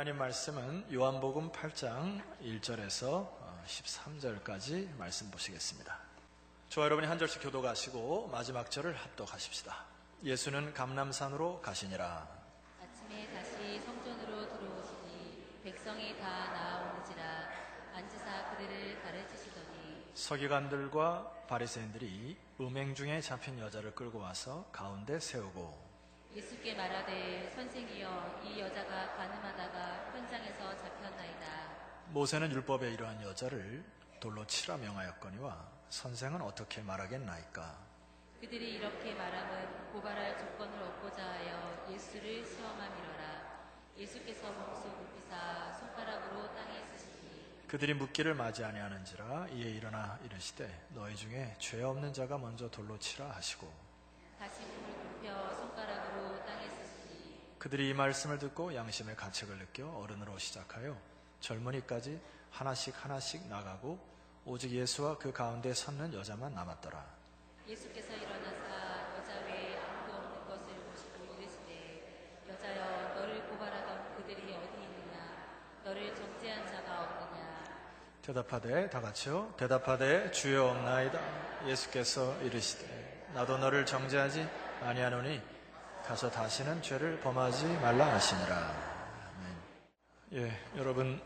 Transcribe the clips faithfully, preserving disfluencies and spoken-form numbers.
하나님 말씀은 요한복음 팔 장 일 절에서 십삼 절까지 말씀 보시겠습니다. 저와 여러분이 한 절씩 교독하시고 마지막 절을 합독하십시다. 예수는 감람산으로 가시니라. 아침에 다시 성전으로 들어오시니 백성이 다 나아오는지라 앉으사 그들을 가르치시더니 서기관들과 바리새인들이 음행 중에 잡힌 여자를 끌고 와서 가운데 세우고 예수께 말하되 선생이여 이 여자가 간음하다가 현장에서 잡혔나이다. 모세는 율법에 이러한 여자를 돌로 치라 명하였거니와 선생은 어떻게 말하겠나이까. 그들이 이렇게 말함은 고발할 조건을 얻고자 하여 예수를 시험함이러라. 예수께서 몸소 굽히사 손가락으로 땅에 쓰시니 그들이 묻기를 맞이 아니하는지라. 이에 일어나 이르시되 너희 중에 죄 없는 자가 먼저 돌로 치라 하시고 다시 몸을 굽혀 손가락으로 땅에 쓰시니 그들이 이 말씀을 듣고 양심의 가책을 느껴 어른으로 시작하여 젊은이까지 하나씩 하나씩 나가고 오직 예수와 그 가운데 섰는 여자만 남았더라. 예수께서 일어나사 여자 외에 아무도 없는 것을 보시고 이르시되 여자여 너를 고발하던 그들이 어디 있느냐. 너를 정죄한 자가 없느냐. 대답하되 다 같이요. 대답하되 주여 없나이다. 예수께서 이르시되 나도 너를 정죄하지 아니하노니 가서 다시는 죄를 범하지 말라 하시니라. 아멘. 예, 여러분,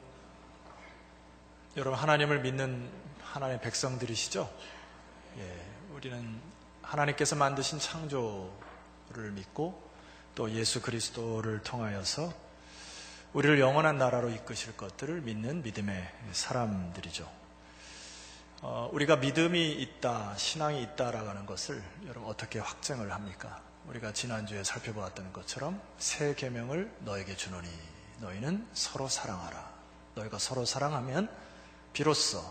여러분 하나님을 믿는 하나님의 백성들이시죠? 예, 우리는 하나님께서 만드신 창조를 믿고 또 예수 그리스도를 통하여서 우리를 영원한 나라로 이끄실 것들을 믿는 믿음의 사람들이죠. 어, 우리가 믿음이 있다, 신앙이 있다라고 하는 것을 여러분 어떻게 확증을 합니까? 우리가 지난주에 살펴보았던 것처럼 새 계명을 너에게 주노니 너희는 서로 사랑하라. 너희가 서로 사랑하면 비로소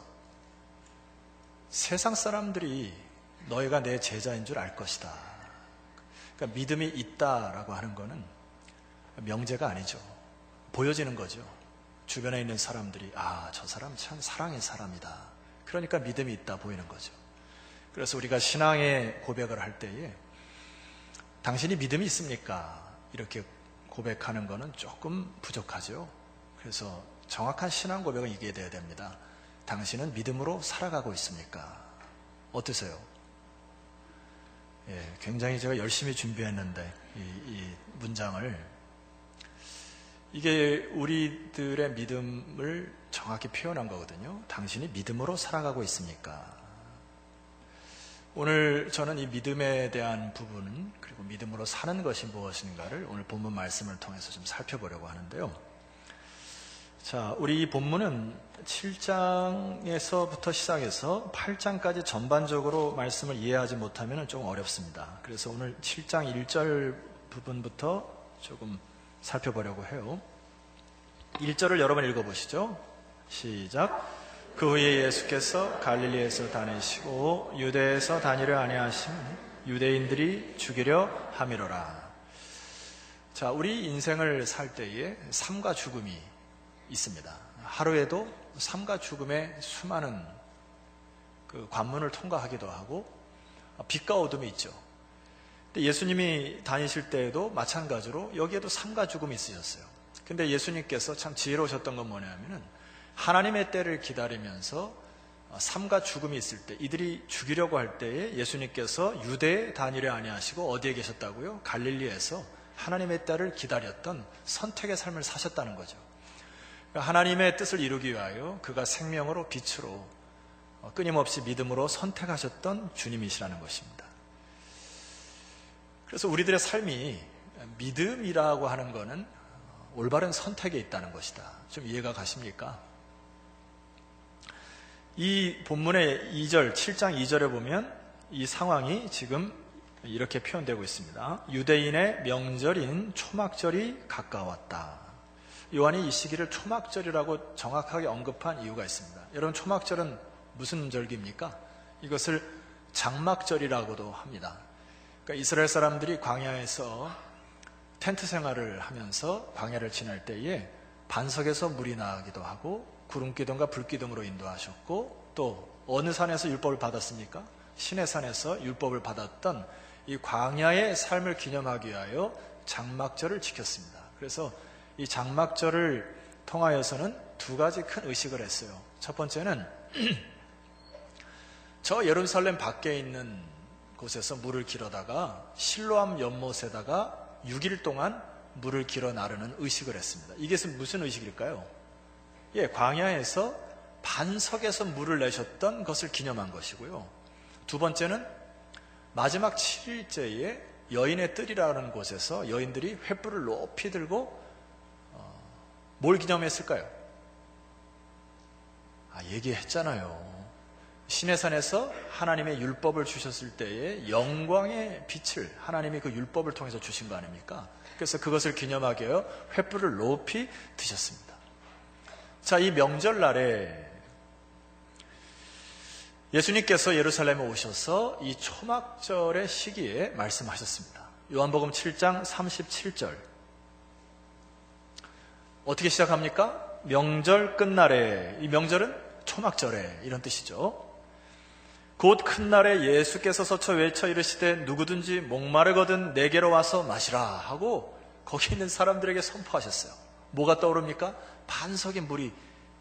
세상 사람들이 너희가 내 제자인 줄 알 것이다. 그러니까 믿음이 있다라고 하는 것은 명제가 아니죠. 보여지는 거죠. 주변에 있는 사람들이 아, 저 사람 참 사랑의 사람이다. 그러니까 믿음이 있다 보이는 거죠. 그래서 우리가 신앙의 고백을 할 때에 당신이 믿음이 있습니까? 이렇게 고백하는 것은 조금 부족하죠. 그래서 정확한 신앙 고백은 이게 돼야 됩니다. 당신은 믿음으로 살아가고 있습니까? 어떠세요? 예, 굉장히 제가 열심히 준비했는데 이, 이 문장을 이게 우리들의 믿음을 정확히 표현한 거거든요. 당신이 믿음으로 살아가고 있습니까? 오늘 저는 이 믿음에 대한 부분 그리고 믿음으로 사는 것이 무엇인가를 오늘 본문 말씀을 통해서 좀 살펴보려고 하는데요. 자, 우리 이 본문은 칠 장에서부터 시작해서 팔 장까지 전반적으로 말씀을 이해하지 못하면 좀 어렵습니다. 그래서 오늘 칠 장 일 절 부분부터 조금 살펴보려고 해요. 일 절을 여러 번 읽어보시죠. 시작. 그 후에 예수께서 갈릴리에서 다니시고 유대에서 다니려 아니하시면 유대인들이 죽이려 함이로라. 자, 우리 인생을 살 때에 삶과 죽음이 있습니다. 하루에도 삶과 죽음의 수많은 그 관문을 통과하기도 하고 빛과 어둠이 있죠. 근데 예수님이 다니실 때에도 마찬가지로 여기에도 삶과 죽음이 있으셨어요. 근데 예수님께서 참 지혜로우셨던 건 뭐냐면은 하나님의 때를 기다리면서 삶과 죽음이 있을 때 이들이 죽이려고 할 때에 예수님께서 유대에 다니려 아니하시고 어디에 계셨다고요? 갈릴리에서 하나님의 때를 기다렸던 선택의 삶을 사셨다는 거죠. 하나님의 뜻을 이루기 위하여 그가 생명으로 빛으로 끊임없이 믿음으로 선택하셨던 주님이시라는 것입니다. 그래서 우리들의 삶이 믿음이라고 하는 것은 올바른 선택에 있다는 것이다. 좀 이해가 가십니까? 이 본문의 이 절, 칠 장 이 절에 보면 이 상황이 지금 이렇게 표현되고 있습니다. 유대인의 명절인 초막절이 가까웠다. 요한이 이 시기를 초막절이라고 정확하게 언급한 이유가 있습니다. 여러분, 초막절은 무슨 절기입니까? 이것을 장막절이라고도 합니다. 그러니까 이스라엘 사람들이 광야에서 텐트 생활을 하면서 광야를 지날 때에 반석에서 물이 나기도 하고 구름기둥과 불기둥으로 인도하셨고 또 어느 산에서 율법을 받았습니까? 시내산에서 율법을 받았던 이 광야의 삶을 기념하기 위하여 장막절을 지켰습니다. 그래서 이 장막절을 통하여서는 두 가지 큰 의식을 했어요. 첫 번째는 저 예루살렘 밖에 있는 곳에서 물을 길어다가 실로암 연못에다가 육 일 동안 물을 길어 나르는 의식을 했습니다. 이게 무슨 의식일까요? 예, 광야에서 반석에서 물을 내셨던 것을 기념한 것이고요. 두 번째는 마지막 칠 일째에 여인의 뜰이라는 곳에서 여인들이 횃불을 높이 들고 어, 뭘 기념했을까요? 아, 얘기했잖아요. 시내산에서 하나님의 율법을 주셨을 때에 영광의 빛을 하나님이 그 율법을 통해서 주신 거 아닙니까? 그래서 그것을 기념하기 위하여 횃불을 높이 드셨습니다. 자, 이 명절날에 예수님께서 예루살렘에 오셔서 이 초막절의 시기에 말씀하셨습니다. 요한복음 칠 장 삼십칠 절. 어떻게 시작합니까? 명절 끝날에, 이 명절은 초막절에 이런 뜻이죠. 곧 큰 날에 예수께서 서쳐 외쳐 이르시되 누구든지 목마르거든 내게로 와서 마시라 하고 거기 있는 사람들에게 선포하셨어요. 뭐가 떠오릅니까? 반석의 물이,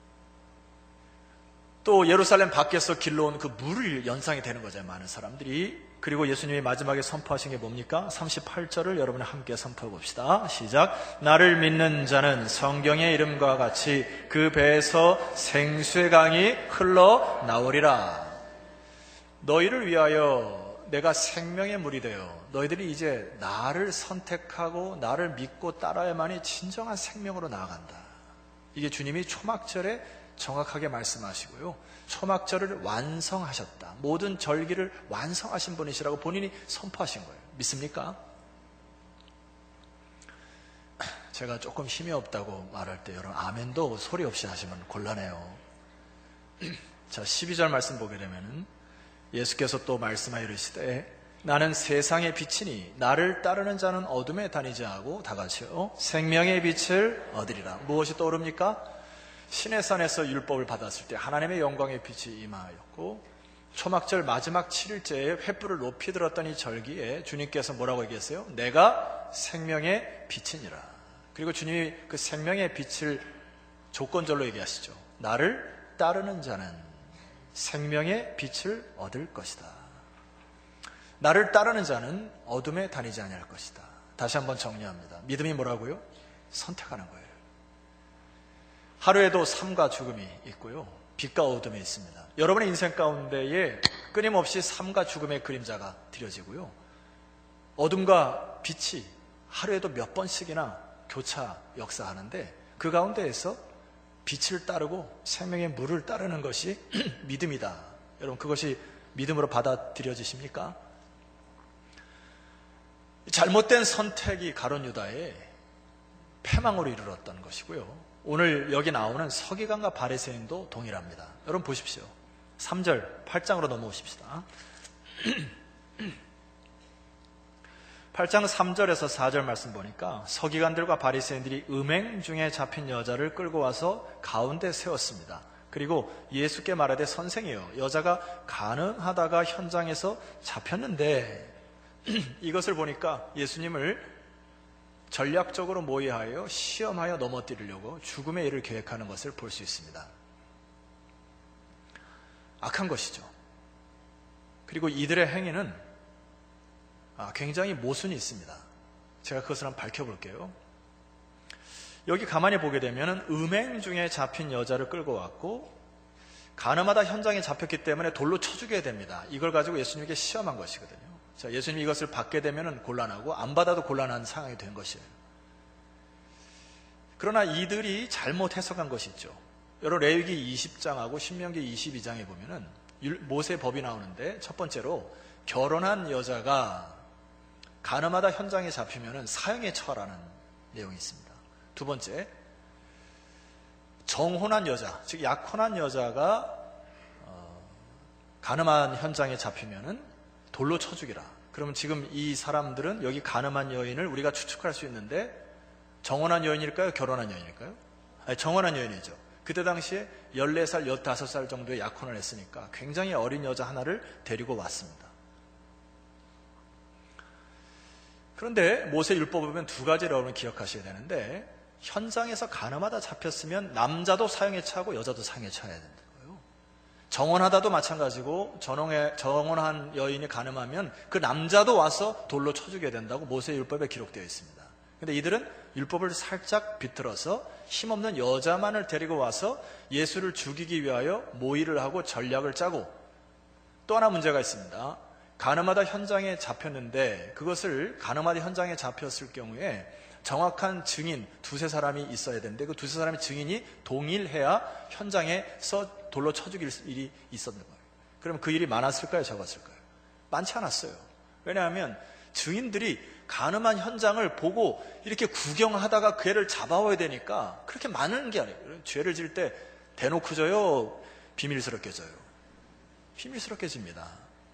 또 예루살렘 밖에서 길러온 그 물을 연상이 되는 거죠. 많은 사람들이. 그리고 예수님이 마지막에 선포하신 게 뭡니까? 삼십팔 절을 여러분이 함께 선포해 봅시다. 시작. 나를 믿는 자는 성경의 이름과 같이 그 배에서 생수의 강이 흘러나오리라. 너희를 위하여 내가 생명의 물이 되어 너희들이 이제 나를 선택하고 나를 믿고 따라야만이 진정한 생명으로 나아간다. 이게 주님이 초막절에 정확하게 말씀하시고요. 초막절을 완성하셨다. 모든 절기를 완성하신 분이시라고 본인이 선포하신 거예요. 믿습니까? 제가 조금 힘이 없다고 말할 때 여러분 아멘도 소리 없이 하시면 곤란해요. 자, 십이 절 말씀 보게 되면은 예수께서 또 말씀하여 이르시되 나는 세상의 빛이니 나를 따르는 자는 어둠에 다니지 않고 다 같이요 생명의 빛을 얻으리라. 무엇이 떠오릅니까? 시내산에서 율법을 받았을 때 하나님의 영광의 빛이 임하였고 초막절 마지막 칠 일째에 횃불을 높이 들었던 이 절기에 주님께서 뭐라고 얘기했어요? 내가 생명의 빛이니라. 그리고 주님이 그 생명의 빛을 조건절로 얘기하시죠. 나를 따르는 자는 생명의 빛을 얻을 것이다. 나를 따르는 자는 어둠에 다니지 아니할 것이다. 다시 한번 정리합니다. 믿음이 뭐라고요? 선택하는 거예요. 하루에도 삶과 죽음이 있고요. 빛과 어둠이 있습니다. 여러분의 인생 가운데에 끊임없이 삶과 죽음의 그림자가 드려지고요. 어둠과 빛이 하루에도 몇 번씩이나 교차 역사하는데 그 가운데에서 빛을 따르고 생명의 물을 따르는 것이 믿음이다. 여러분 그것이 믿음으로 받아들여지십니까? 잘못된 선택이 가룟 유다의 패망으로 이르렀던 것이고요. 오늘 여기 나오는 서기관과 바리새인도 동일합니다. 여러분 보십시오. 삼 절, 팔 장으로 넘어오십시다. 팔 장 삼 절에서 사 절 말씀 보니까 서기관들과 바리새인들이 음행 중에 잡힌 여자를 끌고 와서 가운데 세웠습니다. 그리고 예수께 말하되 선생이여 여자가 가늠하다가 현장에서 잡혔는데 이것을 보니까 예수님을 전략적으로 모의하여 시험하여 넘어뜨리려고 죽음의 일을 계획하는 것을 볼 수 있습니다. 악한 것이죠. 그리고 이들의 행위는 굉장히 모순이 있습니다. 제가 그것을 한번 밝혀볼게요. 여기 가만히 보게 되면 음행 중에 잡힌 여자를 끌고 왔고 가늠하다 현장에 잡혔기 때문에 돌로 쳐 죽여야 됩니다. 이걸 가지고 예수님에게 시험한 것이거든요. 자, 예수님이 이것을 받게 되면 곤란하고 안 받아도 곤란한 상황이 된 것이에요. 그러나 이들이 잘못 해석한 것이 있죠. 여러분 레위기 이십 장하고 신명기 이십이 장에 보면은 모세 법이 나오는데 첫 번째로 결혼한 여자가 가늠하다 현장에 잡히면은 사형에 처하라는 내용이 있습니다. 두 번째, 정혼한 여자, 즉 약혼한 여자가 어, 가늠한 현장에 잡히면은 돌로 쳐 죽이라. 그러면 지금 이 사람들은 여기 가늠한 여인을 우리가 추측할 수 있는데 정혼한 여인일까요? 결혼한 여인일까요? 아니, 정혼한 여인이죠. 그때 당시에 열네 살, 열다섯 살 정도의 약혼을 했으니까 굉장히 어린 여자 하나를 데리고 왔습니다. 그런데 모세 율법을 보면 두 가지를 여러분 기억하셔야 되는데 현장에서 가늠하다 잡혔으면 남자도 사형에 처하고 여자도 사형에 처해야 된다고요. 정원하다도 마찬가지고 전원에, 정원한 여인이 가늠하면 그 남자도 와서 돌로 쳐 죽여야 된다고 모세의 율법에 기록되어 있습니다. 근데 이들은 율법을 살짝 비틀어서 힘없는 여자만을 데리고 와서 예수를 죽이기 위하여 모의를 하고 전략을 짜고, 또 하나 문제가 있습니다. 가늠하다 현장에 잡혔는데 그것을 가늠하다 현장에 잡혔을 경우에 정확한 증인 두세 사람이 있어야 되는데 그 두세 사람의 증인이 동일해야 현장에서 돌로 쳐 죽일 일이 있었는 거예요. 그럼 그 일이 많았을까요? 적었을까요? 많지 않았어요. 왜냐하면 증인들이 가늠한 현장을 보고 이렇게 구경하다가 그 애를 잡아와야 되니까 그렇게 많은 게 아니에요. 죄를 지을 때 대놓고 져요? 비밀스럽게 져요? 비밀스럽게 집니다.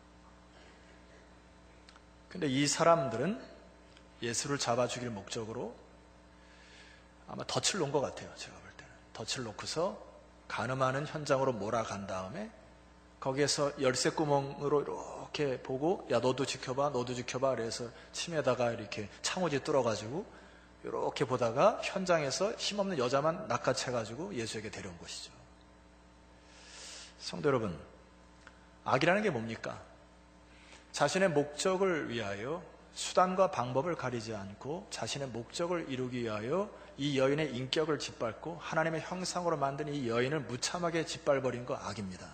근데 이 사람들은 예수를 잡아 죽일 목적으로 아마 덫을 놓은 것 같아요. 제가 볼 때는 덫을 놓고서 가늠하는 현장으로 몰아간 다음에 거기에서 열쇠구멍으로 이렇게 보고, 야 너도 지켜봐 너도 지켜봐 그래서 침에다가 이렇게 창호지 뚫어가지고 이렇게 보다가 현장에서 힘없는 여자만 낚아채가지고 예수에게 데려온 것이죠. 성도 여러분, 악이라는 게 뭡니까? 자신의 목적을 위하여 수단과 방법을 가리지 않고 자신의 목적을 이루기 위하여 이 여인의 인격을 짓밟고 하나님의 형상으로 만든 이 여인을 무참하게 짓밟아버린 거 악입니다.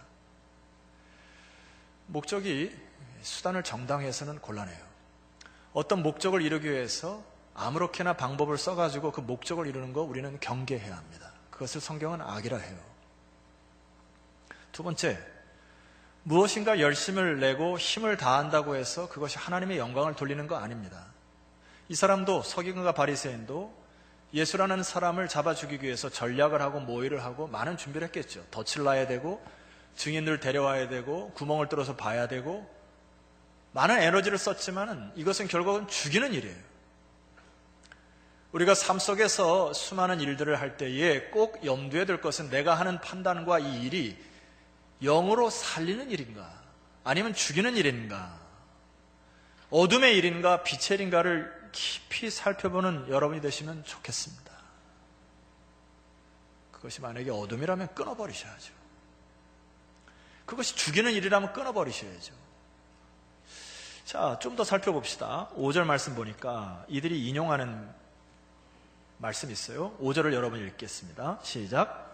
목적이 수단을 정당해서는 곤란해요. 어떤 목적을 이루기 위해서 아무렇게나 방법을 써가지고 그 목적을 이루는 거 우리는 경계해야 합니다. 그것을 성경은 악이라 해요. 두 번째, 무엇인가 열심을 내고 힘을 다한다고 해서 그것이 하나님의 영광을 돌리는 거 아닙니다. 이 사람도, 서기관과 바리새인도 예수라는 사람을 잡아 죽이기 위해서 전략을 하고 모의를 하고 많은 준비를 했겠죠. 덫을 놔야 되고 증인들 데려와야 되고 구멍을 뚫어서 봐야 되고 많은 에너지를 썼지만 이것은 결국은 죽이는 일이에요. 우리가 삶 속에서 수많은 일들을 할 때에 꼭 염두에 둘 것은 내가 하는 판단과 이 일이 영으로 살리는 일인가 아니면 죽이는 일인가, 어둠의 일인가 빛의 일인가를 깊이 살펴보는 여러분이 되시면 좋겠습니다. 그것이 만약에 어둠이라면 끊어버리셔야죠. 그것이 죽이는 일이라면 끊어버리셔야죠. 자, 좀 더 살펴봅시다. 오 절 말씀 보니까 이들이 인용하는 말씀이 있어요. 오 절을 여러분이 읽겠습니다. 시작.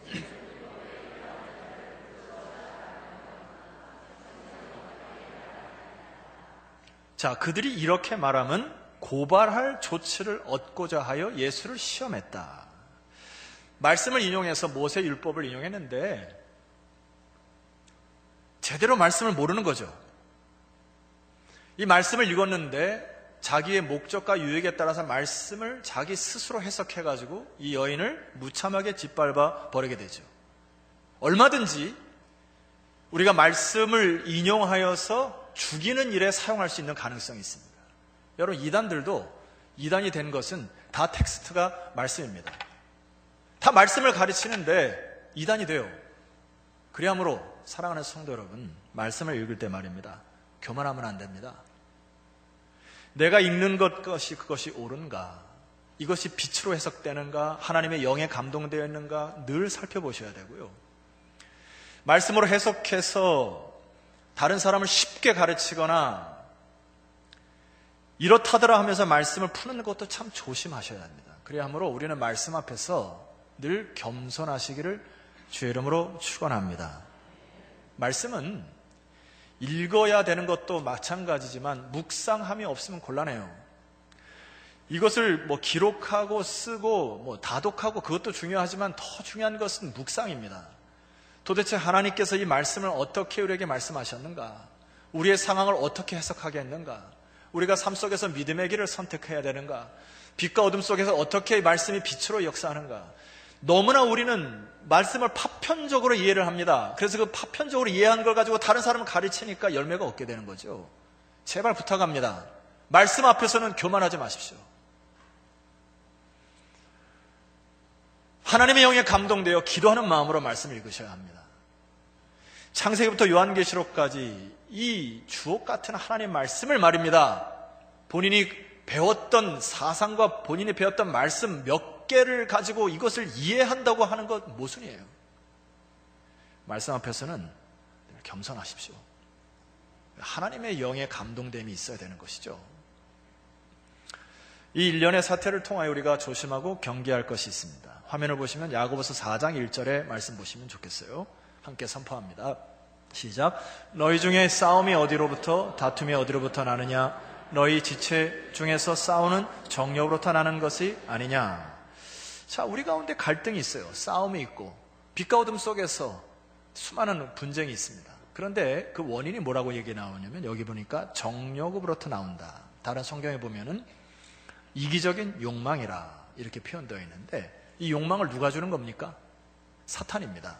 자, 그들이 이렇게 말하면 고발할 조치를 얻고자 하여 예수를 시험했다. 말씀을 인용해서 모세 율법을 인용했는데 제대로 말씀을 모르는 거죠. 이 말씀을 읽었는데 자기의 목적과 유익에 따라서 말씀을 자기 스스로 해석해가지고 이 여인을 무참하게 짓밟아 버리게 되죠. 얼마든지 우리가 말씀을 인용하여서 죽이는 일에 사용할 수 있는 가능성이 있습니다. 여러분, 이단들도 이단이 된 것은 다 텍스트가 말씀입니다. 다 말씀을 가르치는데 이단이 돼요. 그리하므로 사랑하는 성도 여러분, 말씀을 읽을 때 말입니다. 교만하면 안 됩니다. 내가 읽는 것 것이 그것이 옳은가, 이것이 빛으로 해석되는가, 하나님의 영에 감동되어 있는가 늘 살펴보셔야 되고요. 말씀으로 해석해서 다른 사람을 쉽게 가르치거나 이렇다더라 하면서 말씀을 푸는 것도 참 조심하셔야 합니다. 그리하므로 우리는 말씀 앞에서 늘 겸손하시기를 주의 이름으로 축원합니다. 말씀은 읽어야 되는 것도 마찬가지지만 묵상함이 없으면 곤란해요. 이것을 뭐 기록하고 쓰고 뭐 다독하고 그것도 중요하지만 더 중요한 것은 묵상입니다. 도대체 하나님께서 이 말씀을 어떻게 우리에게 말씀하셨는가? 우리의 상황을 어떻게 해석하겠는가? 우리가 삶 속에서 믿음의 길을 선택해야 되는가? 빛과 어둠 속에서 어떻게 말씀이 빛으로 역사하는가? 너무나 우리는 말씀을 파편적으로 이해를 합니다. 그래서 그 파편적으로 이해한 걸 가지고 다른 사람을 가르치니까 열매가 없게 되는 거죠. 제발 부탁합니다. 말씀 앞에서는 교만하지 마십시오. 하나님의 영에 감동되어 기도하는 마음으로 말씀을 읽으셔야 합니다. 창세기부터 요한계시록까지 이 주옥 같은 하나님의 말씀을 말입니다. 본인이 배웠던 사상과 본인이 배웠던 말씀 몇 학계를 가지고 이것을 이해한다고 하는 것 모순이에요. 말씀 앞에서는 겸손하십시오. 하나님의 영의 감동됨이 있어야 되는 것이죠. 이 일련의 사태를 통하여 우리가 조심하고 경계할 것이 있습니다. 화면을 보시면 야고보서 사 장 일 절의 말씀 보시면 좋겠어요. 함께 선포합니다. 시작. 너희 중에 싸움이 어디로부터 다툼이 어디로부터 나느냐? 너희 지체 중에서 싸우는 정욕으로부터 나는 것이 아니냐? 자, 우리 가운데 갈등이 있어요. 싸움이 있고 빛과 어둠 속에서 수많은 분쟁이 있습니다. 그런데 그 원인이 뭐라고 얘기 나오냐면 여기 보니까 정욕으로부터 나온다. 다른 성경에 보면은 이기적인 욕망이라 이렇게 표현되어 있는데 이 욕망을 누가 주는 겁니까? 사탄입니다.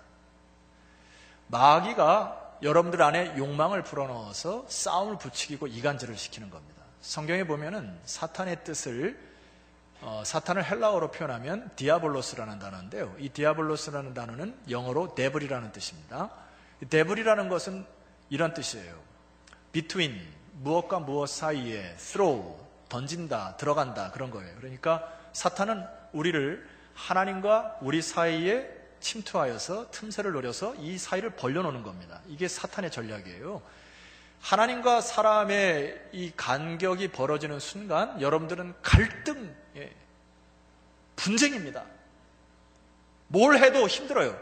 마귀가 여러분들 안에 욕망을 불어넣어서 싸움을 부추기고 이간질을 시키는 겁니다. 성경에 보면은 사탄의 뜻을 어, 사탄을 헬라어로 표현하면 디아볼로스라는 단어인데요. 이 디아볼로스라는 단어는 영어로 데블이라는 뜻입니다. 데블이라는 것은 이런 뜻이에요. between, 무엇과 무엇 사이에, throw, 던진다, 들어간다 그런 거예요. 그러니까 사탄은 우리를 하나님과 우리 사이에 침투하여서 틈새를 노려서 이 사이를 벌려놓는 겁니다. 이게 사탄의 전략이에요. 하나님과 사람의 이 간격이 벌어지는 순간 여러분들은 갈등, 예, 분쟁입니다. 뭘 해도 힘들어요.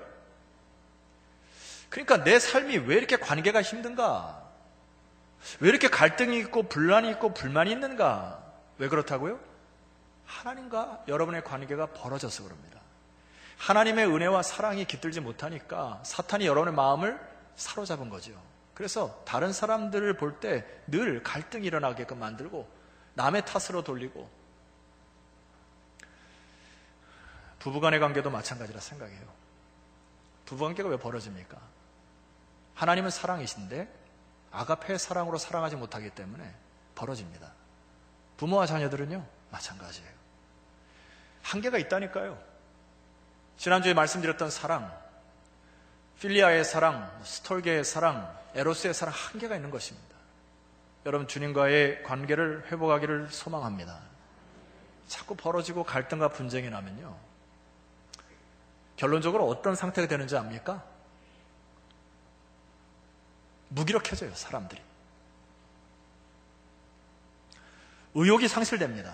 그러니까 내 삶이 왜 이렇게 관계가 힘든가? 왜 이렇게 갈등이 있고 분란이 있고 불만이 있는가? 왜 그렇다고요? 하나님과 여러분의 관계가 벌어져서 그럽니다. 하나님의 은혜와 사랑이 깃들지 못하니까 사탄이 여러분의 마음을 사로잡은 거죠. 그래서 다른 사람들을 볼 때 늘 갈등이 일어나게끔 만들고 남의 탓으로 돌리고, 부부간의 관계도 마찬가지라 생각해요. 부부관계가 왜 벌어집니까? 하나님은 사랑이신데 아가페의 사랑으로 사랑하지 못하기 때문에 벌어집니다. 부모와 자녀들은요 마찬가지예요. 한계가 있다니까요. 지난주에 말씀드렸던 사랑, 필리아의 사랑, 스톨게의 사랑, 에로스의 사랑, 한계가 있는 것입니다. 여러분, 주님과의 관계를 회복하기를 소망합니다. 자꾸 벌어지고 갈등과 분쟁이 나면요 결론적으로 어떤 상태가 되는지 압니까? 무기력해져요, 사람들이. 의욕이 상실됩니다.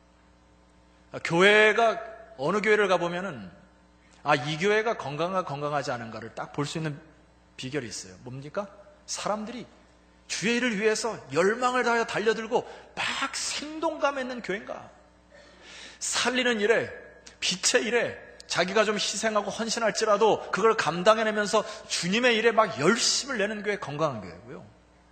교회가, 어느 교회를 가보면은 아, 이 교회가 건강한가 건강하지 않은가를 딱 볼 수 있는 비결이 있어요. 뭡니까? 사람들이 주의 일을 위해서 열망을 다하여 달려들고 막 생동감 있는 교회인가? 살리는 일에, 빛의 일에 자기가 좀 희생하고 헌신할지라도 그걸 감당해내면서 주님의 일에 막 열심을 내는 교회, 건강한 교회고요.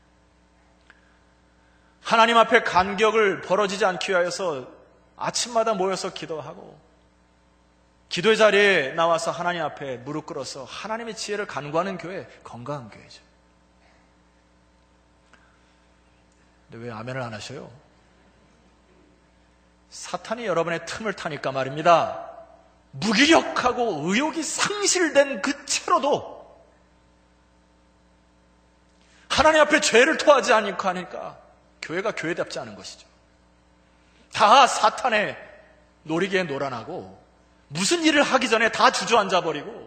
하나님 앞에 간격을 벌어지지 않기 위하여서 아침마다 모여서 기도하고 기도의 자리에 나와서 하나님 앞에 무릎 꿇어서 하나님의 지혜를 간구하는 교회, 건강한 교회죠. 근데 왜 아멘을 안 하셔요? 사탄이 여러분의 틈을 타니까 말입니다. 무기력하고 의욕이 상실된 그 채로도 하나님 앞에 죄를 토하지 않고 하니까 교회가 교회답지 않은 것이죠. 다 사탄의 놀이기에 놀아나고 무슨 일을 하기 전에 다 주저앉아 버리고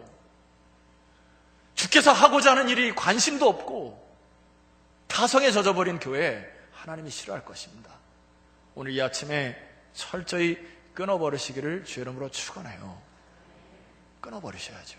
주께서 하고자 하는 일이 관심도 없고 타성에 젖어버린 교회, 하나님이 싫어할 것입니다. 오늘 이 아침에 철저히 끊어버리시기를 주의 이름으로 축원해요. 끊어버리셔야죠.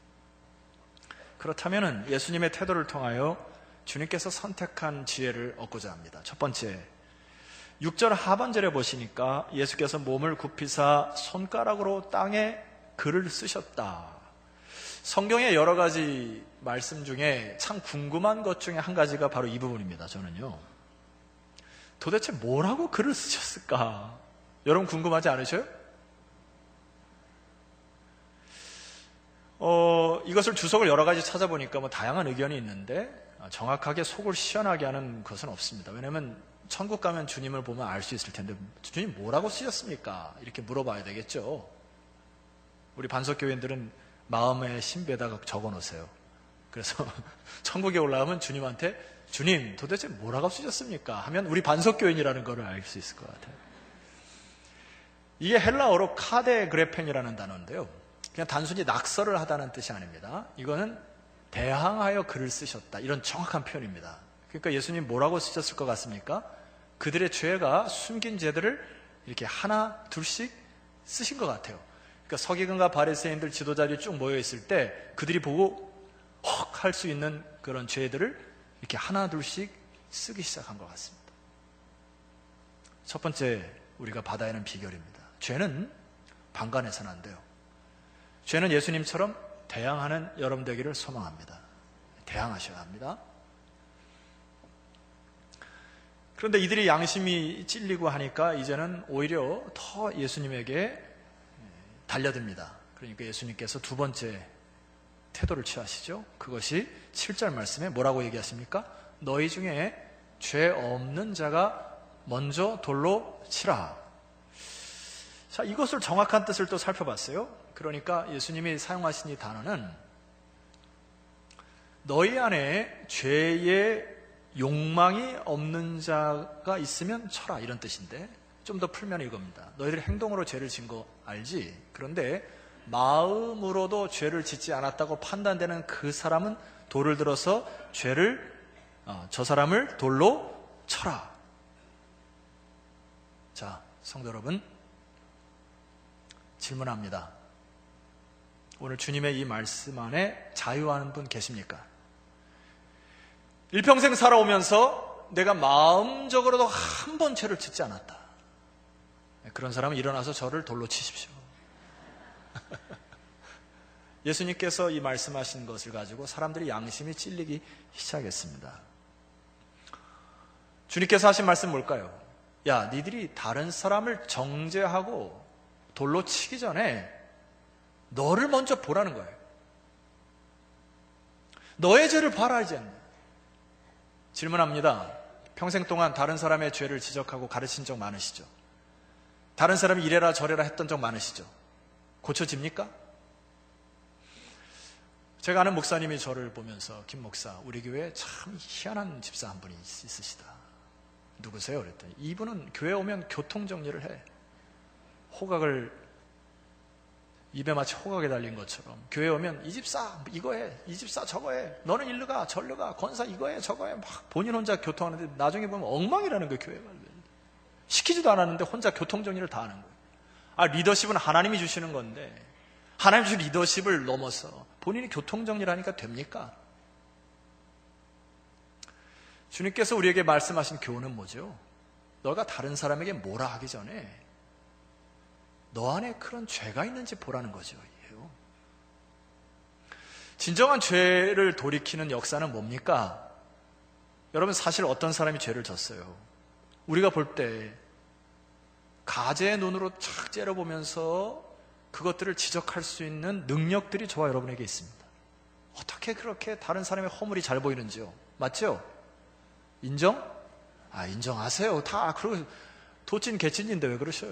그렇다면 예수님의 태도를 통하여 주님께서 선택한 지혜를 얻고자 합니다. 첫 번째, 육 절 하반절에 보시니까 예수께서 몸을 굽히사 손가락으로 땅에 글을 쓰셨다. 성경의 여러 가지 말씀 중에 참 궁금한 것 중에 한 가지가 바로 이 부분입니다. 저는요, 도대체 뭐라고 글을 쓰셨을까? 여러분 궁금하지 않으셔요? 어, 이것을 주석을 여러 가지 찾아보니까 뭐 다양한 의견이 있는데 정확하게 속을 시원하게 하는 것은 없습니다. 왜냐하면 천국 가면 주님을 보면 알 수 있을 텐데 주님 뭐라고 쓰셨습니까? 이렇게 물어봐야 되겠죠. 우리 반석교인들은 마음의 신비에다가 적어놓으세요. 그래서 천국에 올라가면 주님한테 주님 도대체 뭐라고 쓰셨습니까? 하면 우리 반석교인이라는 걸 알 수 있을 것 같아요. 이게 헬라어로 카데그레펜이라는 단어인데요. 그냥 단순히 낙서를 하다는 뜻이 아닙니다. 이거는 대항하여 글을 쓰셨다, 이런 정확한 표현입니다. 그러니까 예수님 뭐라고 쓰셨을 것 같습니까? 그들의 죄가 숨긴 죄들을 이렇게 하나 둘씩 쓰신 것 같아요. 그러니까 서기관과 바리새인들 지도자들이 쭉 모여 있을 때 그들이 보고 헉 할 수 있는 그런 죄들을 이렇게 하나 둘씩 쓰기 시작한 것 같습니다. 첫 번째 우리가 받아야 하는 비결입니다. 죄는 방관해서는 안 돼요. 죄는 예수님처럼 대항하는 여러분 되기를 소망합니다. 대항하셔야 합니다. 그런데 이들이 양심이 찔리고 하니까 이제는 오히려 더 예수님에게 달려듭니다. 그러니까 예수님께서 두 번째 태도를 취하시죠. 그것이 칠 절 말씀에 뭐라고 얘기하십니까? 너희 중에 죄 없는 자가 먼저 돌로 치라. 자, 이것을 정확한 뜻을 또 살펴봤어요. 그러니까 예수님이 사용하신 이 단어는 너희 안에 죄의 욕망이 없는 자가 있으면 쳐라, 이런 뜻인데 좀 더 풀면 이겁니다. 너희들이 행동으로 죄를 진 거 알지? 그런데 마음으로도 죄를 짓지 않았다고 판단되는 그 사람은 돌을 들어서 죄를 어, 저 사람을 돌로 쳐라. 자, 성도 여러분, 질문합니다. 오늘 주님의 이 말씀 안에 자유하는 분 계십니까? 일평생 살아오면서 내가 마음적으로도 한 번 죄를 짓지 않았다. 그런 사람은 일어나서 저를 돌로 치십시오. 예수님께서 이 말씀하신 것을 가지고 사람들이 양심이 찔리기 시작했습니다. 주님께서 하신 말씀 뭘까요? 야, 니들이 다른 사람을 정죄하고 돌로 치기 전에 너를 먼저 보라는 거예요. 너의 죄를 봐라, 이제는. 질문합니다. 평생 동안 다른 사람의 죄를 지적하고 가르친 적 많으시죠? 다른 사람이 이래라 저래라 했던 적 많으시죠? 고쳐집니까? 제가 아는 목사님이 저를 보면서 김 목사, 우리 교회에 참 희한한 집사 한 분이 있으시다. 누구세요? 그랬더니 이분은 교회 오면 교통정리를 해. 호각을 입에 마치 호각에 달린 것처럼 교회 오면 이 집사 이거 해, 이 집사 저거 해, 너는 일로 가 절로 가, 권사 이거 해 저거 해, 막 본인 혼자 교통하는데 나중에 보면 엉망이라는 거예요. 교회가 시키지도 않았는데 혼자 교통정리를 다 하는 거예요. 아, 리더십은 하나님이 주시는 건데 하나님 주신 리더십을 넘어서 본인이 교통정리를 하니까 됩니까? 주님께서 우리에게 말씀하신 교훈은 뭐죠? 너가 다른 사람에게 뭐라 하기 전에 너 안에 그런 죄가 있는지 보라는 거죠. 진정한 죄를 돌이키는 역사는 뭡니까? 여러분, 사실 어떤 사람이 죄를 졌어요? 우리가 볼 때 가제의 눈으로 착 째려보면서 그것들을 지적할 수 있는 능력들이 저와 여러분에게 있습니다. 어떻게 그렇게 다른 사람의 허물이 잘 보이는지요? 맞죠? 인정? 아, 인정하세요. 다 그러고 도찐 개찐인데 왜 그러셔요?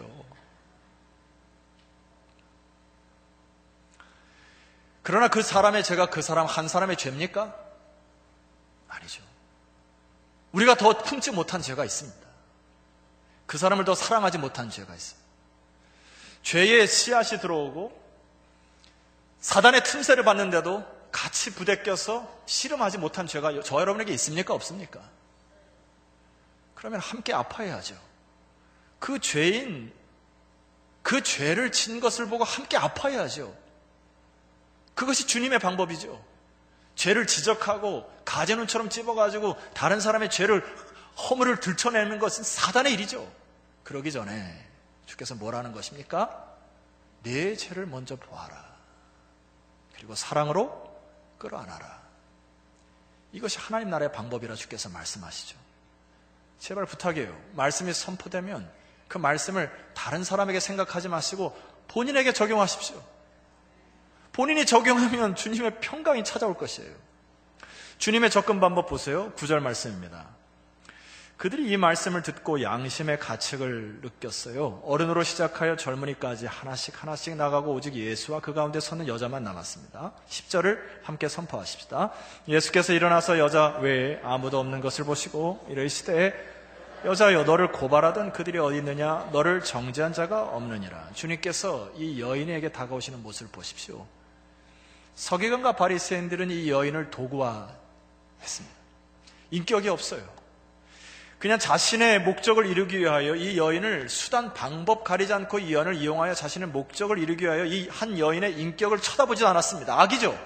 그러나 그 사람의 죄가 그 사람 한 사람의 죄입니까? 아니죠. 우리가 더 품지 못한 죄가 있습니다. 그 사람을 더 사랑하지 못한 죄가 있습니다. 죄의 씨앗이 들어오고 사단의 틈새를 받는데도 같이 부대껴서 씨름하지 못한 죄가 저 여러분에게 있습니까? 없습니까? 그러면 함께 아파해야죠. 그 죄인, 그 죄를 진 것을 보고 함께 아파해야죠. 그것이 주님의 방법이죠. 죄를 지적하고 가재눈처럼 찝어가지고 다른 사람의 죄를, 허물을 들춰내는 것은 사단의 일이죠. 그러기 전에 주께서 뭐라는 것입니까? 내 죄를 먼저 보아라. 그리고 사랑으로 끌어안아라. 이것이 하나님 나라의 방법이라 주께서 말씀하시죠. 제발 부탁이에요. 말씀이 선포되면 그 말씀을 다른 사람에게 생각하지 마시고 본인에게 적용하십시오. 본인이 적용하면 주님의 평강이 찾아올 것이에요. 주님의 접근 방법 보세요. 구 절 말씀입니다. 그들이 이 말씀을 듣고 양심의 가책을 느꼈어요. 어른으로 시작하여 젊은이까지 하나씩 하나씩 나가고 오직 예수와 그 가운데 서는 여자만 남았습니다. 십 절을 함께 선포하십시다. 예수께서 일어나서 여자 외에 아무도 없는 것을 보시고 이르시되 여자여 너를 고발하던 그들이 어디 있느냐? 너를 정죄한 자가 없느니라. 주님께서 이 여인에게 다가오시는 모습을 보십시오. 서기관과 바리새인들은 이 여인을 도구화했습니다. 인격이 없어요. 그냥 자신의 목적을 이루기 위하여 이 여인을 수단 방법 가리지 않고 이 여인을 이용하여 자신의 목적을 이루기 위하여 이 한 여인의 인격을 쳐다보지 않았습니다. 악이죠.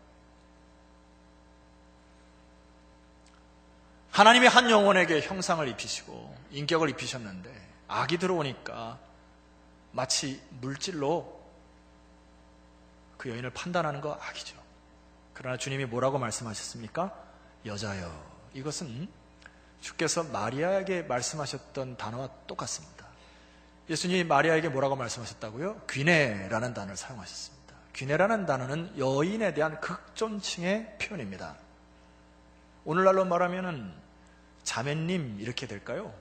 하나님이 한 영혼에게 형상을 입히시고 인격을 입히셨는데 악이 들어오니까 마치 물질로 그 여인을 판단하는 거 악이죠. 그러나 주님이 뭐라고 말씀하셨습니까? 여자여. 이것은 주께서 마리아에게 말씀하셨던 단어와 똑같습니다. 예수님이 마리아에게 뭐라고 말씀하셨다고요? 귀내라는 단어를 사용하셨습니다. 귀내라는 단어는 여인에 대한 극존칭의 표현입니다. 오늘날로 말하면은 자매님 이렇게 될까요?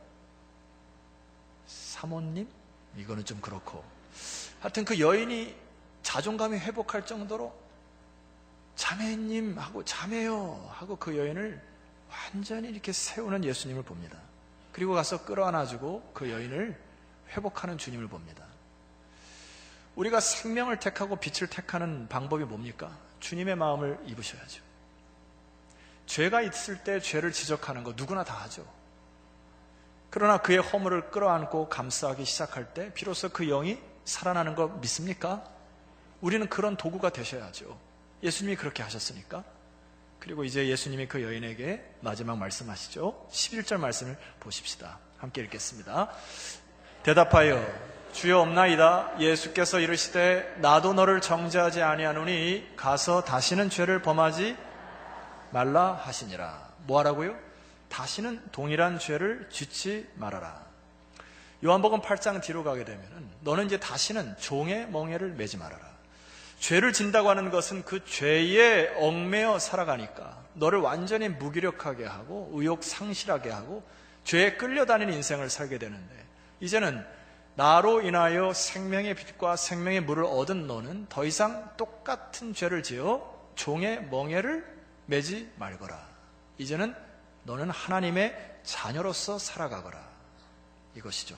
사모님? 이거는 좀 그렇고 하여튼 그 여인이 자존감이 회복할 정도로 자매님 하고 자매요 하고 그 여인을 완전히 이렇게 세우는 예수님을 봅니다. 그리고 가서 끌어안아주고 그 여인을 회복하는 주님을 봅니다. 우리가 생명을 택하고 빛을 택하는 방법이 뭡니까? 주님의 마음을 입으셔야죠. 죄가 있을 때 죄를 지적하는 거 누구나 다 하죠. 그러나 그의 허물을 끌어안고 감싸기 시작할 때 비로소 그 영이 살아나는 거 믿습니까? 우리는 그런 도구가 되셔야죠. 예수님이 그렇게 하셨으니까. 그리고 이제 예수님이 그 여인에게 마지막 말씀하시죠. 십일 절 말씀을 보십시다. 함께 읽겠습니다. 대답하여 주여 없나이다. 예수께서 이르시되 나도 너를 정죄하지 아니하노니 가서 다시는 죄를 범하지 말라 하시니라. 뭐 하라고요? 다시는 동일한 죄를 짓지 말아라. 요한복음 팔 장 뒤로 가게 되면은 너는 이제 다시는 종의 멍에를 매지 말아라. 죄를 진다고 하는 것은 그 죄에 얽매여 살아가니까 너를 완전히 무기력하게 하고 의욕 상실하게 하고 죄에 끌려다니는 인생을 살게 되는데 이제는 나로 인하여 생명의 빛과 생명의 물을 얻은 너는 더 이상 똑같은 죄를 지어 종의 멍에를 매지 말거라. 이제는 너는 하나님의 자녀로서 살아가거라. 이것이죠.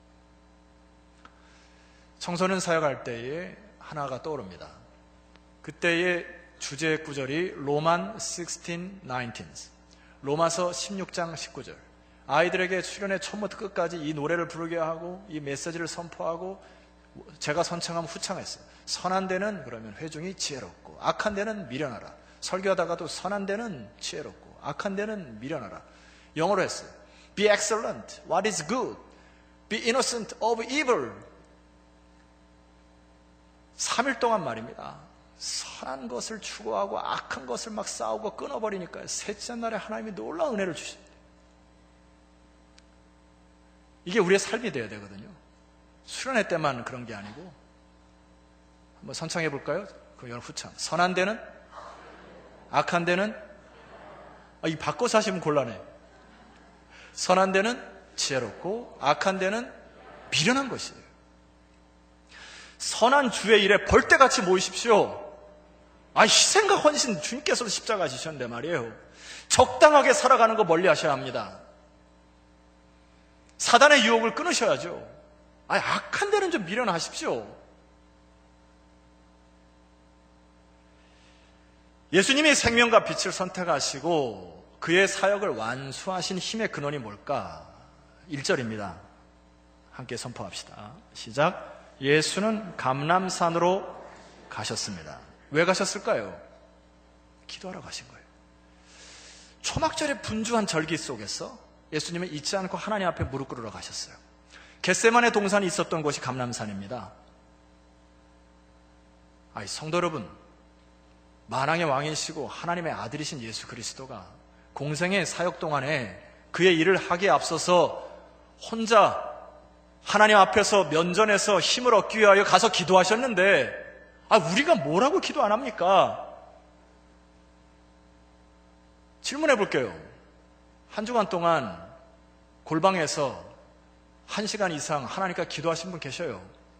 청소년 사역할 때에 하나가 떠오릅니다. 그때의 주제 구절이 로만 십육, 십구, 로마서 십육 장 십구 절. 아이들에게 수련회 처음부터 끝까지 이 노래를 부르게 하고 이 메시지를 선포하고 제가 선창하면 후창했어요. 선한 데는 그러면 회중이 지혜롭고 악한 데는 미련하라. 설교하다가도 선한 데는 지혜롭고 악한 데는 미련하라. 영어로 했어요. Be excellent. What is good? Be innocent of evil. 삼 일 동안 말입니다. 선한 것을 추구하고 악한 것을 막 싸우고 끊어버리니까 셋째 날에 하나님이 놀라운 은혜를 주십니다. 이게 우리의 삶이 되어야 되거든요. 수련회 때만 그런 게 아니고 한번 선창해 볼까요? 그 여러분 후창. 선한 데는 악한 데는 아, 이 바꿔서 하시면 곤란해. 선한 데는 지혜롭고 악한 데는 미련한 것이에요. 선한 주의 일에 벌떼같이 모이십시오. 아, 희생과 헌신 주님께서도 십자가 지셨는데 말이에요. 적당하게 살아가는 거 멀리 하셔야 합니다. 사단의 유혹을 끊으셔야죠. 아, 악한 데는 좀 미련하십시오. 예수님이 생명과 빛을 선택하시고 그의 사역을 완수하신 힘의 근원이 뭘까? 일 절입니다. 함께 선포합시다. 시작. 예수는 감람산으로 가셨습니다. 왜 가셨을까요? 기도하러 가신 거예요. 초막절의 분주한 절기 속에서 예수님은 잊지 않고 하나님 앞에 무릎 꿇으러 가셨어요. 겟세마네 동산이 있었던 곳이 감람산입니다. 아이, 성도 여러분, 만왕의 왕이시고 하나님의 아들이신 예수 그리스도가 공생의 사역 동안에 그의 일을 하기에 앞서서 혼자 하나님 앞에서 면전에서 힘을 얻기 위하여 가서 기도하셨는데 아, 우리가 뭐라고 기도 안 합니까? 질문해 볼게요. 한 주간 동안 골방에서 한 시간 이상 하나님과 기도하신 분 계셔요?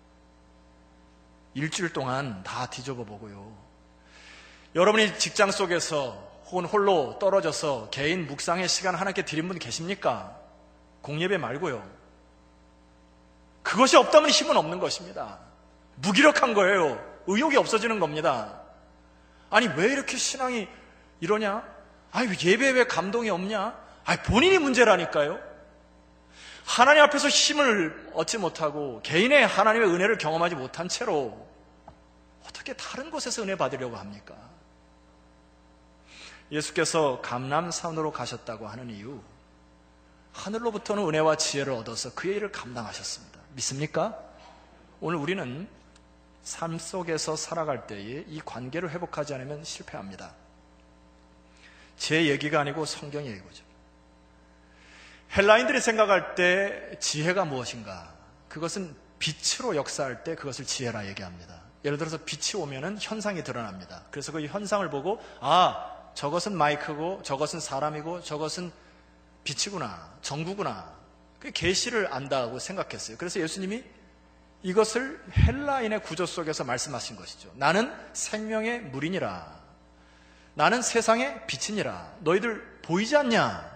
일주일 동안 다 뒤져봐 보고요. 여러분이 직장 속에서 혹은 홀로 떨어져서 개인 묵상의 시간 하나님께 드린 분 계십니까? 공예배 말고요. 그것이 없다면 힘은 없는 것입니다. 무기력한 거예요. 의욕이 없어지는 겁니다. 아니 왜 이렇게 신앙이 이러냐? 아니 예배에 왜 감동이 없냐? 아니 본인이 문제라니까요. 하나님 앞에서 힘을 얻지 못하고 개인의 하나님의 은혜를 경험하지 못한 채로 어떻게 다른 곳에서 은혜 받으려고 합니까? 예수께서 감람산으로 가셨다고 하는 이유, 하늘로부터는 은혜와 지혜를 얻어서 그의 일을 감당하셨습니다. 믿습니까? 오늘 우리는 삶 속에서 살아갈 때에 이 관계를 회복하지 않으면 실패합니다. 제 얘기가 아니고 성경의 얘기죠. 헬라인들이 생각할 때 지혜가 무엇인가? 그것은 빛으로 역사할 때 그것을 지혜라 얘기합니다. 예를 들어서 빛이 오면은 현상이 드러납니다. 그래서 그 현상을 보고 아, 저것은 마이크고 저것은 사람이고 저것은 빛이구나, 전구구나. 그 계시를 안다고 생각했어요. 그래서 예수님이 이것을 헬라인의 구조 속에서 말씀하신 것이죠. 나는 생명의 물이니라. 나는 세상의 빛이니라. 너희들 보이지 않냐?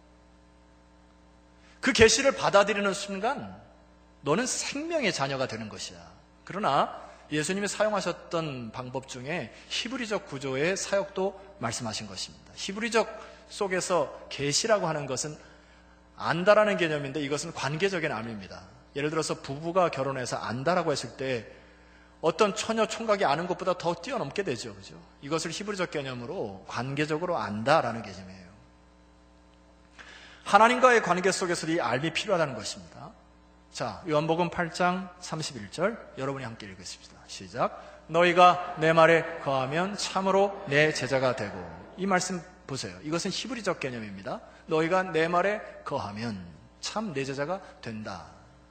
그 계시를 받아들이는 순간 너는 생명의 자녀가 되는 것이야. 그러나 예수님이 사용하셨던 방법 중에 히브리적 구조의 사역도 말씀하신 것입니다. 히브리적 속에서 계시라고 하는 것은 안다라는 개념인데 이것은 관계적인 암입니다. 예를 들어서 부부가 결혼해서 안다라고 했을 때 어떤 처녀 총각이 아는 것보다 더 뛰어넘게 되죠. 그죠? 이것을 히브리적 개념으로 관계적으로 안다라는 개념이에요. 하나님과의 관계 속에서 이 알미 필요하다는 것입니다. 자, 요한복음 팔 장 삼십일 절 여러분이 함께 읽으십시다. 시작. 너희가 내 말에 거하면 참으로 내 제자가 되고. 이 말씀 보세요. 이것은 히브리적 개념입니다. 너희가 내 말에 거하면 참 내 제자가 된다.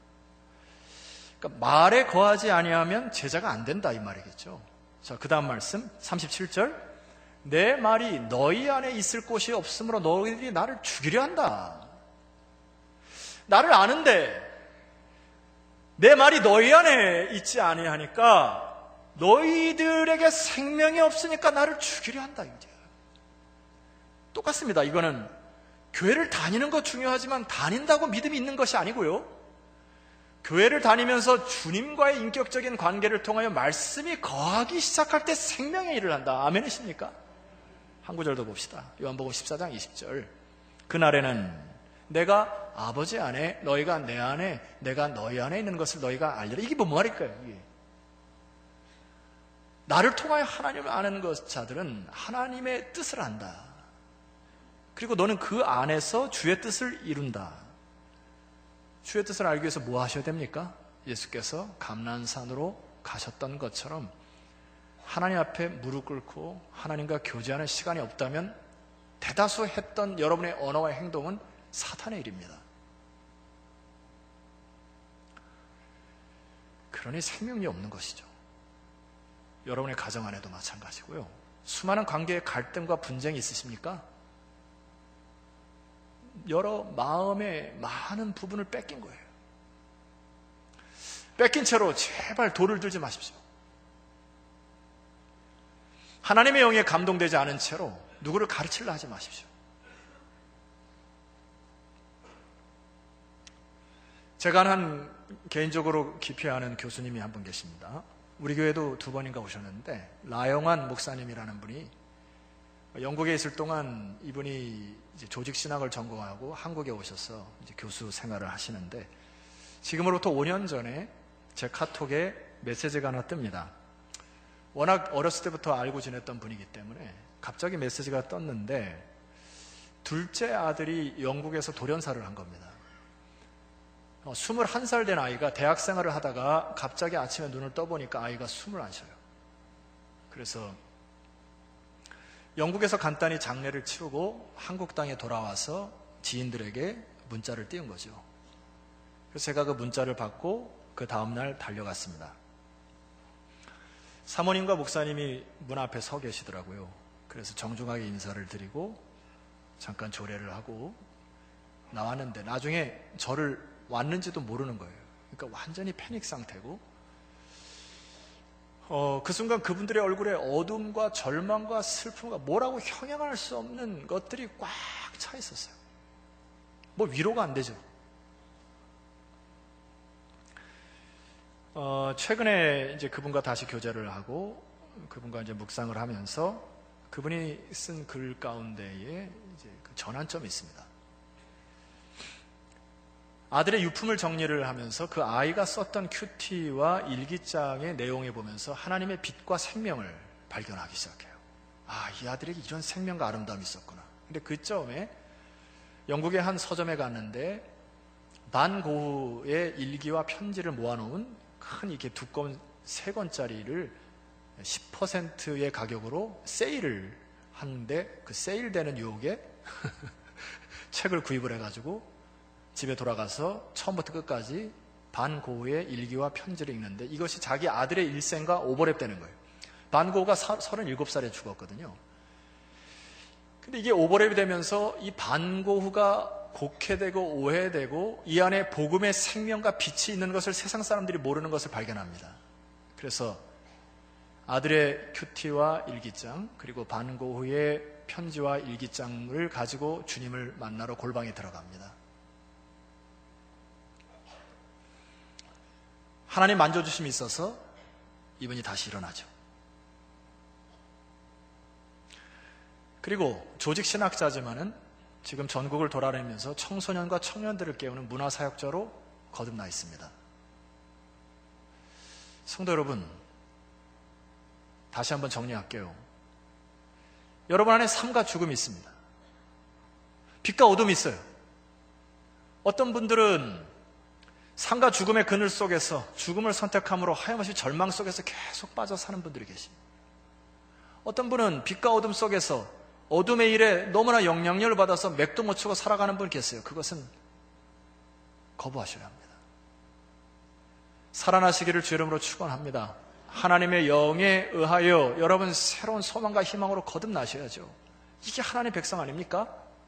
그러니까 말에 거하지 아니하면 제자가 안 된다 이 말이겠죠. 자, 그 다음 말씀 삼십칠 절. 내 말이 너희 안에 있을 곳이 없으므로 너희들이 나를 죽이려 한다. 나를 아는데 내 말이 너희 안에 있지 아니하니까 너희들에게 생명이 없으니까 나를 죽이려 한다. 이제 똑같습니다. 이거는 교회를 다니는 것 중요하지만 다닌다고 믿음이 있는 것이 아니고요. 교회를 다니면서 주님과의 인격적인 관계를 통하여 말씀이 거하기 시작할 때 생명의 일을 한다. 아멘이십니까? 한 구절 더 봅시다. 요한복음 십사 장 이십 절. 그날에는 내가 아버지 안에 너희가 내 안에 내가 너희 안에 있는 것을 너희가 알리라. 이게 뭐 말일까요? 이게. 나를 통하여 하나님을 아는 것 자들은 하나님의 뜻을 안다. 그리고 너는 그 안에서 주의 뜻을 이룬다. 주의 뜻을 알기 위해서 뭐 하셔야 됩니까? 예수께서 감람산으로 가셨던 것처럼 하나님 앞에 무릎 꿇고 하나님과 교제하는 시간이 없다면 대다수 했던 여러분의 언어와 행동은 사탄의 일입니다. 그러니 생명이 없는 것이죠. 여러분의 가정 안에도 마찬가지고요. 수많은 관계에 갈등과 분쟁이 있으십니까? 여러 마음의 많은 부분을 뺏긴 거예요. 뺏긴 채로 제발 돌을 들지 마십시오. 하나님의 영에 감동되지 않은 채로 누구를 가르치려 하지 마십시오. 제가 한 개인적으로 깊이 아는 교수님이 한 분 계십니다. 우리 교회도 두 번인가 오셨는데 라영환 목사님이라는 분이 영국에 있을 동안 이분이 이제 조직신학을 전공하고 한국에 오셔서 이제 교수 생활을 하시는데 지금으로부터 오 년 전에 제 카톡에 메시지가 하나 뜹니다. 워낙 어렸을 때부터 알고 지냈던 분이기 때문에 갑자기 메시지가 떴는데 둘째 아들이 영국에서 돌연사를 한 겁니다. 스물한 살 된 아이가 대학 생활을 하다가 갑자기 아침에 눈을 떠보니까 아이가 숨을 안 쉬어요. 그래서 영국에서 간단히 장례를 치르고 한국 땅에 돌아와서 지인들에게 문자를 띄운 거죠. 그래서 제가 그 문자를 받고 그 다음날 달려갔습니다. 사모님과 목사님이 문 앞에 서 계시더라고요. 그래서 정중하게 인사를 드리고 잠깐 조례를 하고 나왔는데 나중에 저를 왔는지도 모르는 거예요. 그러니까 완전히 패닉 상태고 어, 그 순간 그분들의 얼굴에 어둠과 절망과 슬픔과 뭐라고 형용할 수 없는 것들이 꽉 차 있었어요. 뭐 위로가 안 되죠. 어, 최근에 이제 그분과 다시 교제를 하고 그분과 이제 묵상을 하면서 그분이 쓴 글 가운데에 이제 그 전환점이 있습니다. 아들의 유품을 정리를 하면서 그 아이가 썼던 큐티와 일기장의 내용에 보면서 하나님의 빛과 생명을 발견하기 시작해요. 아, 이 아들에게 이런 생명과 아름다움이 있었구나. 근데 그쯤에 영국의 한 서점에 갔는데 반 고흐의 일기와 편지를 모아놓은 큰 이렇게 두꺼운 세 권짜리를 십 퍼센트의 가격으로 세일을 하는데 그 세일되는 유혹에 책을 구입을 해가지고 집에 돌아가서 처음부터 끝까지 반 고흐의 일기와 편지를 읽는데 이것이 자기 아들의 일생과 오버랩되는 거예요. 반 고흐가 서른일곱 살에 죽었거든요. 근데 이게 오버랩이 되면서 이 반 고흐가 곡해되고 오해되고 이 안에 복음의 생명과 빛이 있는 것을 세상 사람들이 모르는 것을 발견합니다. 그래서 아들의 큐티와 일기장 그리고 반 고흐의 편지와 일기장을 가지고 주님을 만나러 골방에 들어갑니다. 하나님 만져주심이 있어서 이분이 다시 일어나죠. 그리고 조직신학자지만은 지금 전국을 돌아다니면서 청소년과 청년들을 깨우는 문화사역자로 거듭나 있습니다. 성도 여러분, 다시 한번 정리할게요. 여러분 안에 삶과 죽음이 있습니다. 빛과 어둠이 있어요. 어떤 분들은 삶과 죽음의 그늘 속에서 죽음을 선택함으로 하염없이 절망 속에서 계속 빠져 사는 분들이 계십니다. 어떤 분은 빛과 어둠 속에서 어둠의 일에 너무나 영향력을 받아서 맥도 못 추고 살아가는 분이 계세요. 그것은 거부하셔야 합니다. 살아나시기를 주 이름으로 축원합니다. 하나님의 영에 의하여 여러분 새로운 소망과 희망으로 거듭나셔야죠. 이게 하나님의 백성 아닙니까?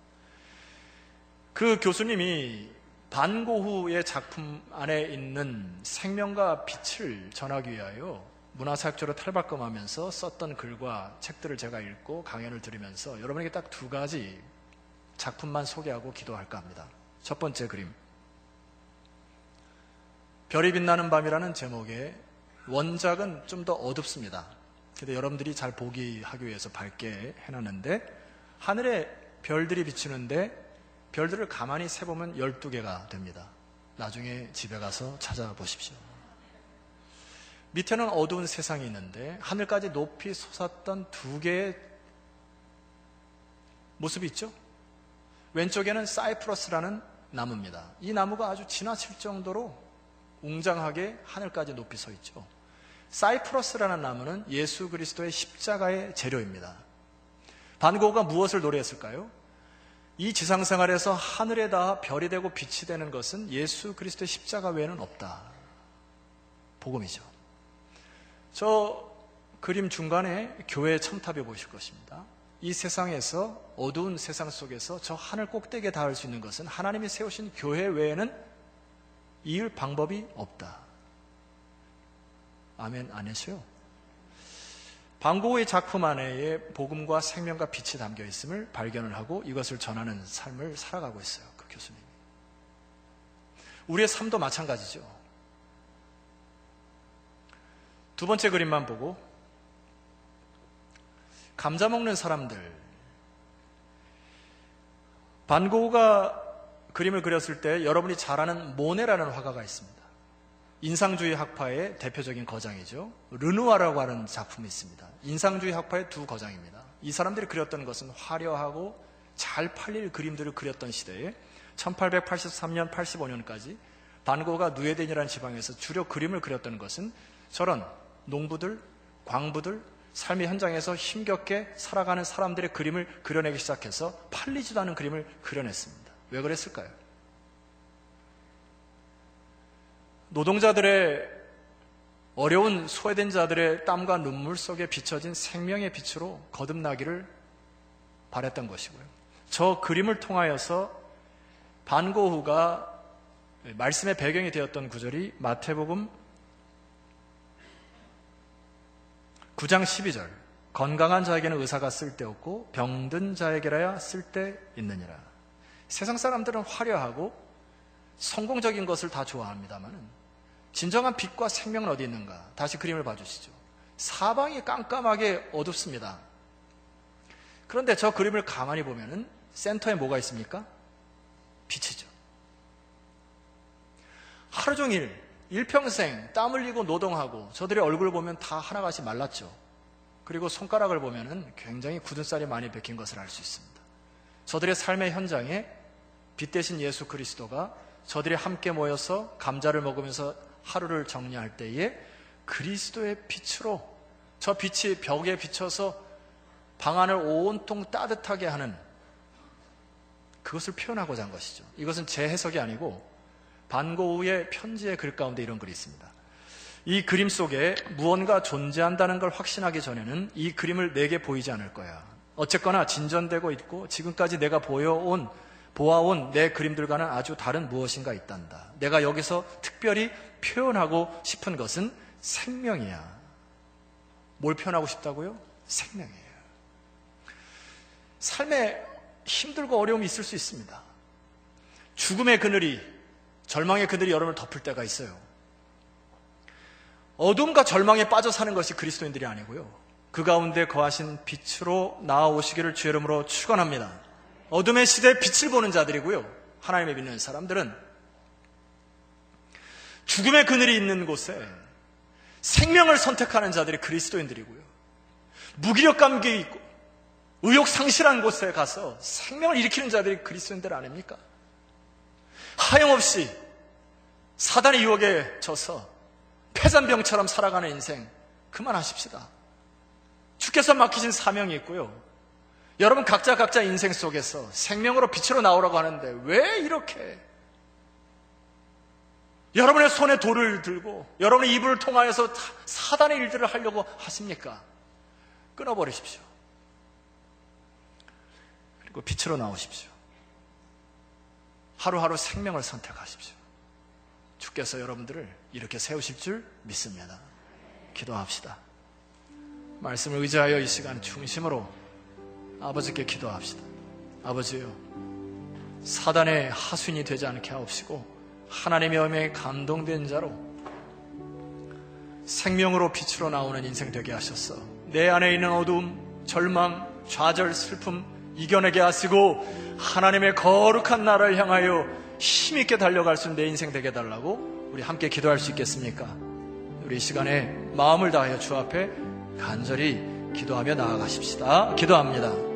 그 교수님이 반고흐의 작품 안에 있는 생명과 빛을 전하기 위하여 문화사역자로 탈바꿈하면서 썼던 글과 책들을 제가 읽고 강연을 들으면서 여러분에게 딱 두 가지 작품만 소개하고 기도할까 합니다. 첫 번째 그림, 별이 빛나는 밤이라는 제목의 원작은 좀 더 어둡습니다. 근데 여러분들이 잘 보기 하기 위해서 밝게 해놨는데 하늘에 별들이 비치는데 별들을 가만히 세보면 열두 개가 됩니다. 나중에 집에 가서 찾아보십시오. 밑에는 어두운 세상이 있는데 하늘까지 높이 솟았던 두 개의 모습이 있죠. 왼쪽에는 사이프러스라는 나무입니다. 이 나무가 아주 지나칠 정도로 웅장하게 하늘까지 높이 서 있죠. 사이프러스라는 나무는 예수 그리스도의 십자가의 재료입니다. 반 고흐가 무엇을 노래했을까요? 이 지상생활에서 하늘에 닿아 별이 되고 빛이 되는 것은 예수 그리스도의 십자가 외에는 없다. 복음이죠. 저 그림 중간에 교회의 첨탑이 보이실 것입니다. 이 세상에서 어두운 세상 속에서 저 하늘 꼭대기에 닿을 수 있는 것은 하나님이 세우신 교회 외에는 이을 방법이 없다. 아멘 안 하셔요? 반고흐의 작품 안에 복음과 생명과 빛이 담겨 있음을 발견을 하고 이것을 전하는 삶을 살아가고 있어요. 그 교수님이. 우리의 삶도 마찬가지죠. 두 번째 그림만 보고 감자 먹는 사람들. 반 고흐가 그림을 그렸을 때 여러분이 잘 아는 모네라는 화가가 있습니다. 인상주의 학파의 대표적인 거장이죠. 르누아라고 하는 작품이 있습니다. 인상주의 학파의 두 거장입니다. 이 사람들이 그렸던 것은 화려하고 잘 팔릴 그림들을 그렸던 시대에 천팔백팔십삼 년, 팔십오 년까지 반 고흐가 누에덴이라는 지방에서 주로 그림을 그렸던 것은 저런 농부들, 광부들, 삶의 현장에서 힘겹게 살아가는 사람들의 그림을 그려내기 시작해서 팔리지도 않은 그림을 그려냈습니다. 왜 그랬을까요? 노동자들의 어려운 소외된 자들의 땀과 눈물 속에 비춰진 생명의 빛으로 거듭나기를 바랬던 것이고요. 저 그림을 통하여서 반 고흐가 말씀의 배경이 되었던 구절이 마태복음 구 장 십이 절, 건강한 자에게는 의사가 쓸데없고 병든 자에게라야 쓸데있느니라. 세상 사람들은 화려하고 성공적인 것을 다 좋아합니다만 진정한 빛과 생명은 어디 있는가? 다시 그림을 봐주시죠. 사방이 깜깜하게 어둡습니다. 그런데 저 그림을 가만히 보면은 센터에 뭐가 있습니까? 빛이죠. 하루 종일 일평생 땀 흘리고 노동하고 저들의 얼굴을 보면 다 하나같이 말랐죠. 그리고 손가락을 보면은 굉장히 굳은 쌀이 많이 베낀 것을 알 수 있습니다. 저들의 삶의 현장에 빛 대신 예수 그리스도가 저들이 함께 모여서 감자를 먹으면서 하루를 정리할 때에 그리스도의 빛으로 저 빛이 벽에 비쳐서 방 안을 온통 따뜻하게 하는 그것을 표현하고자 한 것이죠. 이것은 제 해석이 아니고 반고우의 편지의 글 가운데 이런 글이 있습니다. 이 그림 속에 무언가 존재한다는 걸 확신하기 전에는 이 그림을 내게 보이지 않을 거야. 어쨌거나 진전되고 있고 지금까지 내가 보여온 보아온 내 그림들과는 아주 다른 무엇인가 있단다. 내가 여기서 특별히 표현하고 싶은 것은 생명이야. 뭘 표현하고 싶다고요? 생명이에요. 삶에 힘들고 어려움이 있을 수 있습니다. 죽음의 그늘이, 절망의 그늘이 여러분을 덮을 때가 있어요. 어둠과 절망에 빠져 사는 것이 그리스도인들이 아니고요. 그 가운데 거하신 빛으로 나아오시기를 주의 이름으로 축원합니다. 어둠의 시대에 빛을 보는 자들이고요. 하나님을 믿는 사람들은 죽음의 그늘이 있는 곳에 생명을 선택하는 자들이 그리스도인들이고요. 무기력 감기에 있고 의욕 상실한 곳에 가서 생명을 일으키는 자들이 그리스도인들 아닙니까? 하염없이 사단의 유혹에 져서 폐잔병처럼 살아가는 인생 그만하십시다. 주께서 맡기신 사명이 있고요. 여러분 각자 각자 인생 속에서 생명으로 빛으로 나오라고 하는데 왜 이렇게 여러분의 손에 돌을 들고 여러분의 입을 통하여서 사단의 일들을 하려고 하십니까? 끊어버리십시오. 그리고 빛으로 나오십시오. 하루하루 생명을 선택하십시오. 주께서 여러분들을 이렇게 세우실 줄 믿습니다. 기도합시다. 말씀을 의지하여 이 시간 중심으로 아버지께 기도합시다. 아버지요, 사단의 하수인이 되지 않게 하옵시고 하나님의 음에 감동된 자로 생명으로 빛으로 나오는 인생 되게 하셨어. 내 안에 있는 어두움, 절망, 좌절, 슬픔 이겨내게 하시고 하나님의 거룩한 나라를 향하여 힘있게 달려갈 수 있는 내 인생 되게 해달라고 우리 함께 기도할 수 있겠습니까? 우리 이 시간에 마음을 다하여 주 앞에 간절히 기도하며 나아가십시다. 기도합니다.